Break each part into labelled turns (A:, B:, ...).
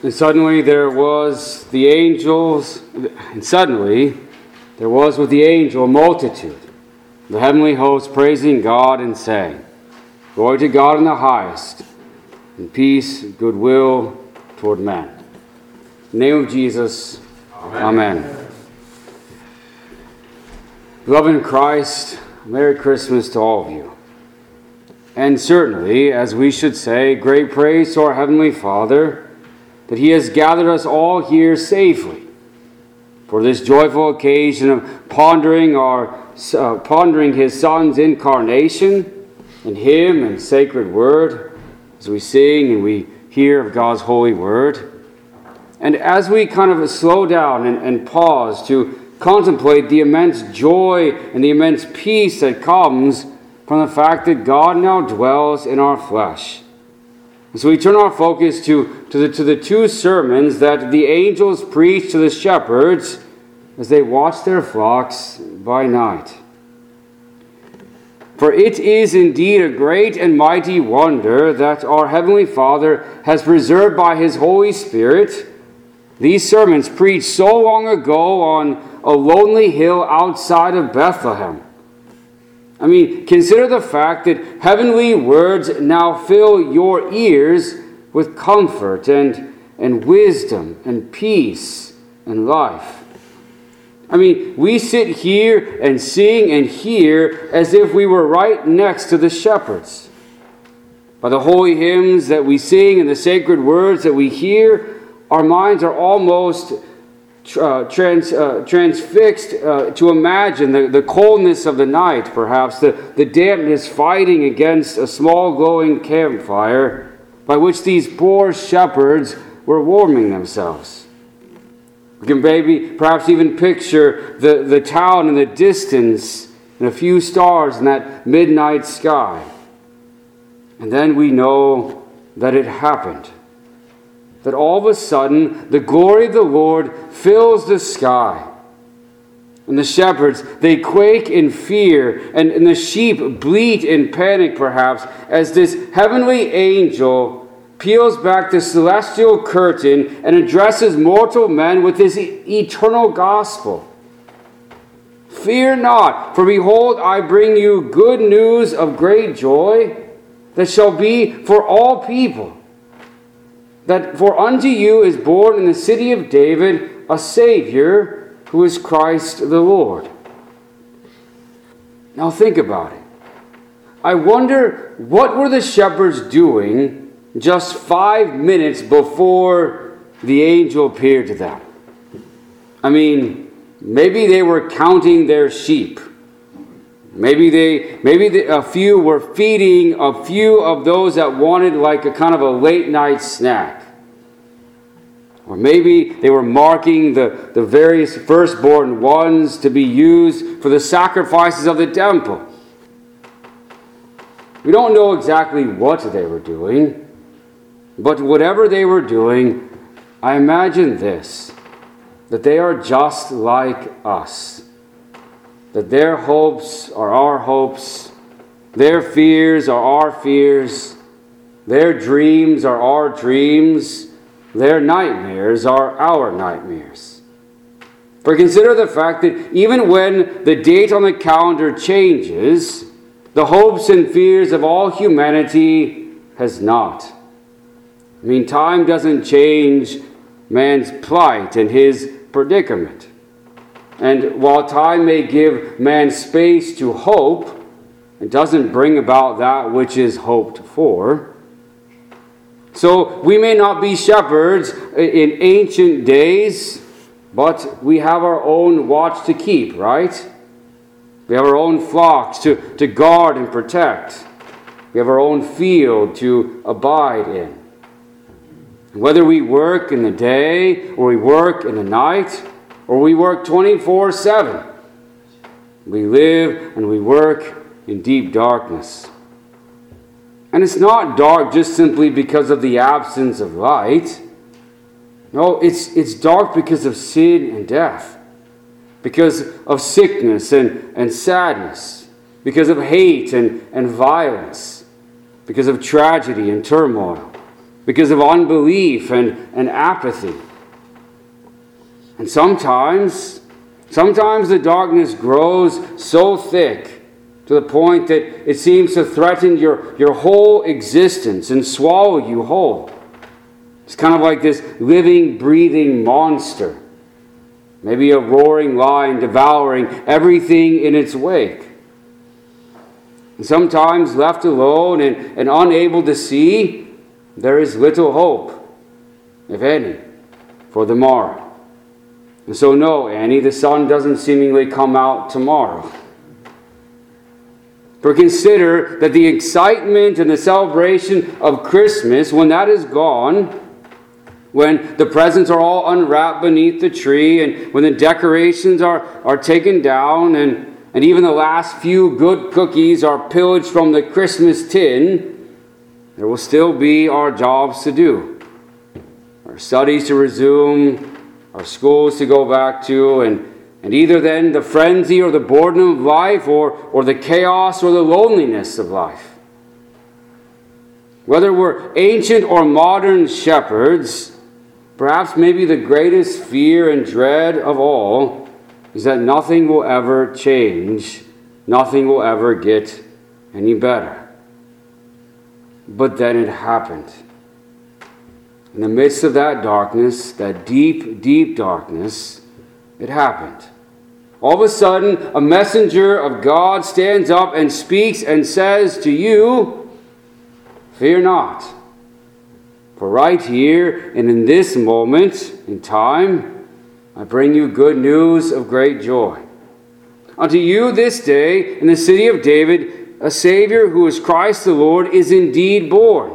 A: And suddenly there was with the angel a multitude, the heavenly host praising God and saying, Glory to God in the highest, and peace, goodwill toward men. In the name of Jesus, Amen. Beloved in Christ, Merry Christmas to all of you. And certainly, as we should say, great praise to our Heavenly Father that He has gathered us all here safely for this joyful occasion of pondering His Son's incarnation in Him and sacred Word as we sing and we hear of God's holy Word. And as we kind of slow down and pause to contemplate the immense joy and the immense peace that comes from the fact that God now dwells in our flesh. And so we turn our focus to the two sermons that the angels preach to the shepherds as they watch their flocks by night. For it is indeed a great and mighty wonder that our Heavenly Father has preserved by His Holy Spirit these sermons preached so long ago on a lonely hill outside of Bethlehem. I mean, consider the fact that heavenly words now fill your ears with comfort and wisdom and peace and life. I mean, we sit here and sing and hear as if we were right next to the shepherds. By the holy hymns that we sing and the sacred words that we hear, our minds are almost transfixed to imagine the coldness of the night, perhaps, the dampness fighting against a small glowing campfire by which these poor shepherds were warming themselves. We can perhaps even picture the town in the distance and a few stars in that midnight sky. And then we know that it happened. That all of a sudden, the glory of the Lord fills the sky. And the shepherds, they quake in fear, and the sheep bleat in panic, perhaps, as this heavenly angel peels back the celestial curtain and addresses mortal men with his eternal gospel. Fear not, for behold, I bring you good news of great joy that shall be for all people. That for unto you is born in the city of David a Savior, who is Christ the Lord. Now think about it. I wonder, what were the shepherds doing just 5 minutes before the angel appeared to them? I mean, maybe they were counting their sheep. Maybe a few were feeding a few of those that wanted like a kind of a late night snack. Or maybe they were marking the various firstborn ones to be used for the sacrifices of the temple. We don't know exactly what they were doing, but whatever they were doing, I imagine this, that they are just like us. That their hopes are our hopes, their fears are our fears, their dreams are our dreams, their nightmares are our nightmares. For consider the fact that even when the date on the calendar changes, the hopes and fears of all humanity has not. I mean, time doesn't change man's plight and his predicament. And while time may give man space to hope, it doesn't bring about that which is hoped for. So we may not be shepherds in ancient days, but we have our own watch to keep, right? We have our own flocks to guard and protect. We have our own field to abide in. Whether we work in the day or we work in the night, or we work 24/7. We live and we work in deep darkness. And it's not dark just simply because of the absence of light. No, it's dark because of sin and death. Because of sickness and sadness. Because of hate and violence. Because of tragedy and turmoil. because of unbelief and apathy. And sometimes the darkness grows so thick to the point that it seems to threaten your whole existence and swallow you whole. It's kind of like this living, breathing monster. Maybe a roaring lion devouring everything in its wake. And sometimes left alone and unable to see, there is little hope, if any, for the morrow. And so no, Annie, the sun doesn't seemingly come out tomorrow. For consider that the excitement and the celebration of Christmas, when that is gone, when the presents are all unwrapped beneath the tree, and when the decorations are taken down, and even the last few good cookies are pillaged from the Christmas tin, there will still be our jobs to do, our studies to resume, our schools to go back to, and either then the frenzy or the boredom of life, or the chaos or the loneliness of life. Whether we're ancient or modern shepherds, perhaps maybe the greatest fear and dread of all is that nothing will ever change, nothing will ever get any better. But then it happened. In the midst of that darkness, that deep, deep darkness, it happened. All of a sudden, a messenger of God stands up and speaks and says to you, "Fear not. For right here and in this moment in time, I bring you good news of great joy. Unto you this day in the city of David, a Savior who is Christ the Lord is indeed born."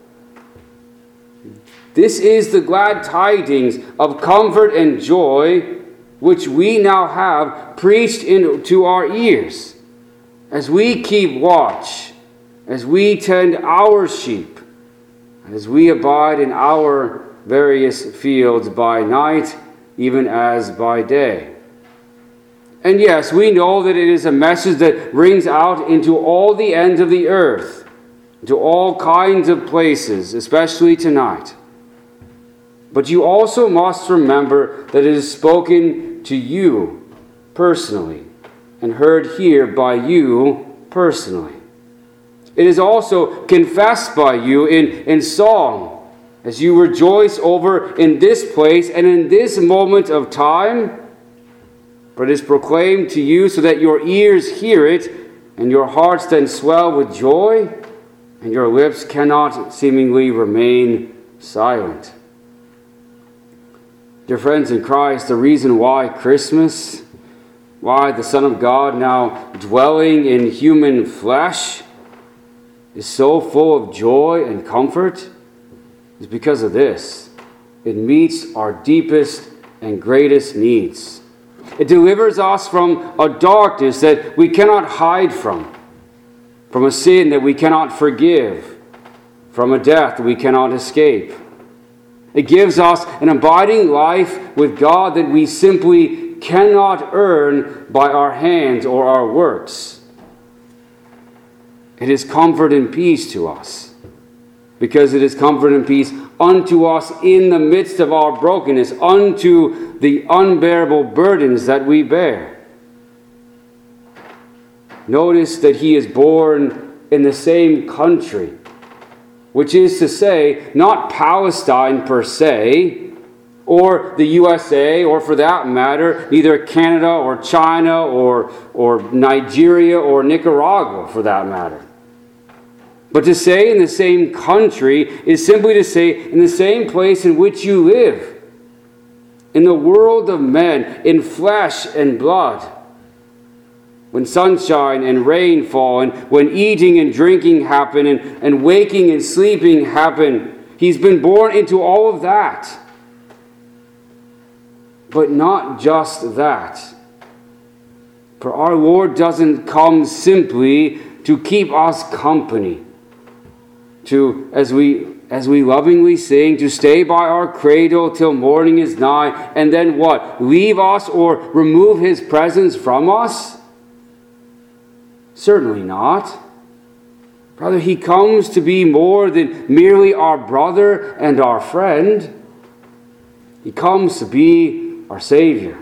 A: This is the glad tidings of comfort and joy which we now have preached into our ears, as we keep watch, as we tend our sheep, as we abide in our various fields by night, even as by day. And yes, we know that it is a message that rings out into all the ends of the earth, into all kinds of places, especially tonight. But you also must remember that it is spoken to you personally and heard here by you personally. It is also confessed by you in song as you rejoice over in this place and in this moment of time. But it is proclaimed to you so that your ears hear it and your hearts then swell with joy and your lips cannot seemingly remain silent. Dear friends in Christ, the reason why Christmas, why the Son of God now dwelling in human flesh is so full of joy and comfort is because of this. It meets our deepest and greatest needs. It delivers us from a darkness that we cannot hide from a sin that we cannot forgive, from a death that we cannot escape. It gives us an abiding life with God that we simply cannot earn by our hands or our works. It is comfort and peace to us, because it is comfort and peace unto us in the midst of our brokenness, unto the unbearable burdens that we bear. Notice that he is born in the same country, which is to say, not Palestine per se, or the USA, or for that matter, neither Canada or China or Nigeria or Nicaragua for that matter. But to say in the same country is simply to say in the same place in which you live, in the world of men, in flesh and blood. When sunshine and rain fall, and when eating and drinking happen, and waking and sleeping happen, he's been born into all of that. But not just that. For our Lord doesn't come simply to keep us company, to, as we lovingly sing, to stay by our cradle till morning is nigh, and then what? Leave us or remove his presence from us? Certainly not. Rather, he comes to be more than merely our brother and our friend. He comes to be our Savior.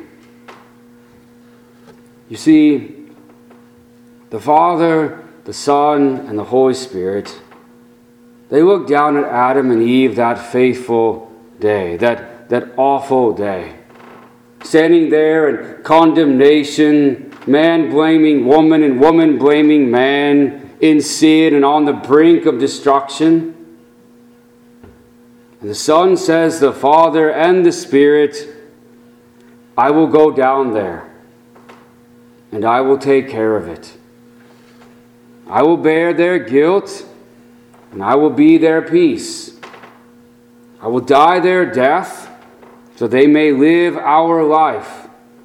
A: You see, the Father, the Son, and the Holy Spirit, they looked down at Adam and Eve that faithful day, that awful day. Standing there in condemnation, man blaming woman and woman blaming man, in sin and on the brink of destruction. And the Son says to the Father and the Spirit, I will go down there and I will take care of it. I will bear their guilt and I will be their peace. I will die their death so they may live our life.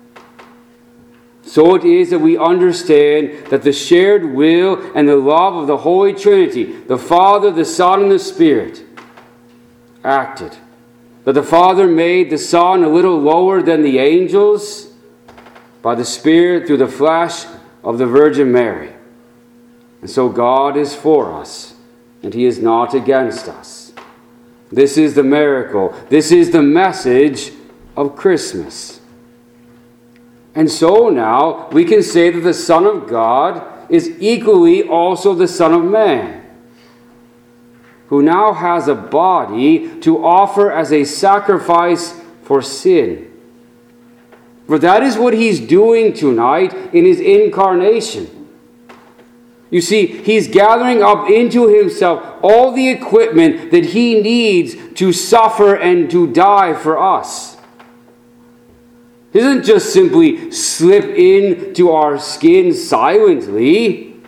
A: So it is that we understand that the shared will and the love of the Holy Trinity, the Father, the Son, and the Spirit, acted. That the Father made the Son a little lower than the angels by the Spirit through the flesh of the Virgin Mary. And so God is for us, and He is not against us. This is the miracle. This is the message of Christmas. And so now we can say that the Son of God is equally also the Son of Man, who now has a body to offer as a sacrifice for sin. For that is what He's doing tonight in His incarnation. You see, He's gathering up into Himself all the equipment that He needs to suffer and to die for us. He doesn't just simply slip into our skin silently.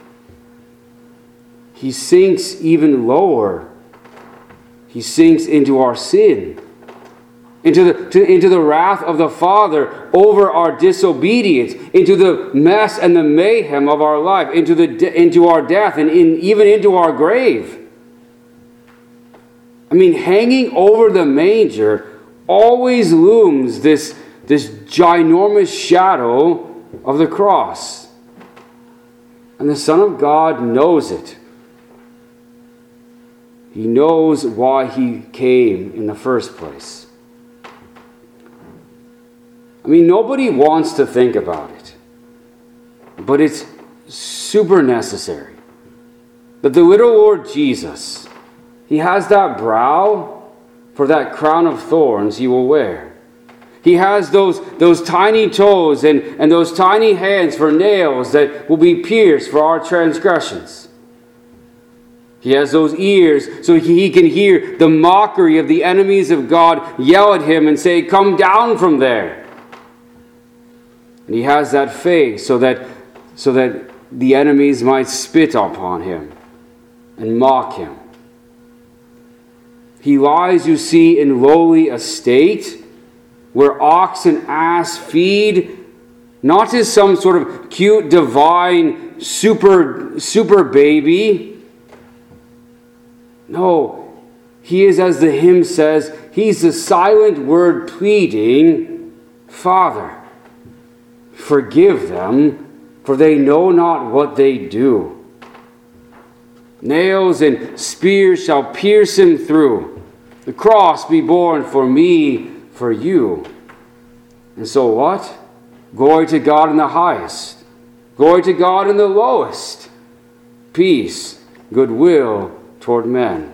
A: He sinks even lower. He sinks into our sin, into the wrath of the Father over our disobedience, into the mess and the mayhem of our life, into our death, and even into our grave. I mean, hanging over the manger always looms this ginormous shadow of the cross. And the Son of God knows it. He knows why He came in the first place. I mean, nobody wants to think about it, but it's super necessary that the little Lord Jesus, He has that brow for that crown of thorns He will wear. He has those tiny toes and those tiny hands for nails that will be pierced for our transgressions. He has those ears so He can hear the mockery of the enemies of God yell at Him and say, "Come down from there." And He has that face so that the enemies might spit upon Him and mock Him. He lies, you see, in lowly estate, where ox and ass feed, not as some sort of cute, divine, super baby. No, He is, as the hymn says, He's the silent word pleading, "Father, forgive them, for they know not what they do." Nails and spears shall pierce Him through. The cross be borne for me, for you. And so what? Glory to God in the highest. Glory to God in the lowest. Peace, goodwill toward men.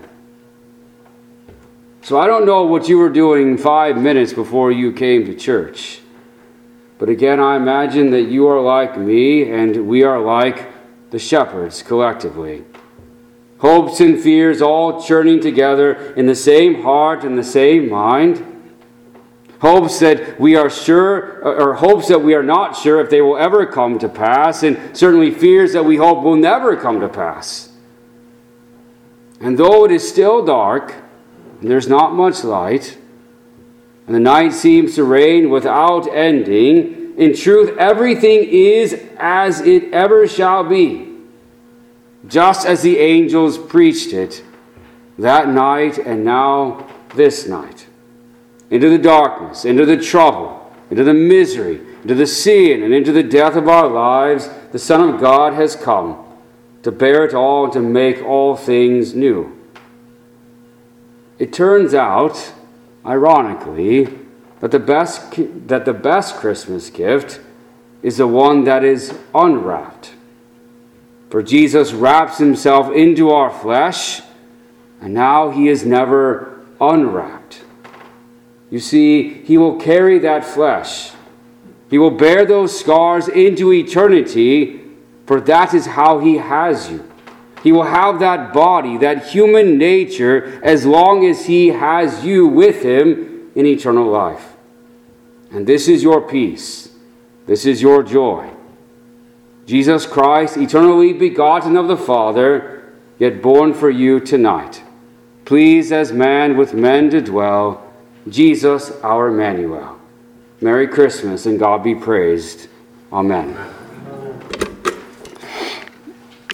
A: So I don't know what you were doing 5 minutes before you came to church. But again, I imagine that you are like me, and we are like the shepherds collectively. Hopes and fears all churning together in the same heart and the same mind. Hopes that we are sure, or hopes that we are not sure if they will ever come to pass, and certainly fears that we hope will never come to pass. And though it is still dark, and there's not much light, and the night seems to reign without ending, in truth everything is as it ever shall be, just as the angels preached it that night and now this night. Into the darkness, into the trouble, into the misery, into the sin, and into the death of our lives, the Son of God has come, to bear it all and to make all things new. It turns out, ironically, that the best Christmas gift is the one that is unwrapped. For Jesus wraps himself into our flesh, and now he is never unwrapped. You see, he will carry that flesh. He will bear those scars into eternity, for that is how he has you. He will have that body, that human nature, as long as he has you with him in eternal life. And this is your peace. This is your joy. Jesus Christ, eternally begotten of the Father, yet born for you tonight. Pleased as man with men to dwell, Jesus our Emmanuel. Merry Christmas, and God be praised. Amen.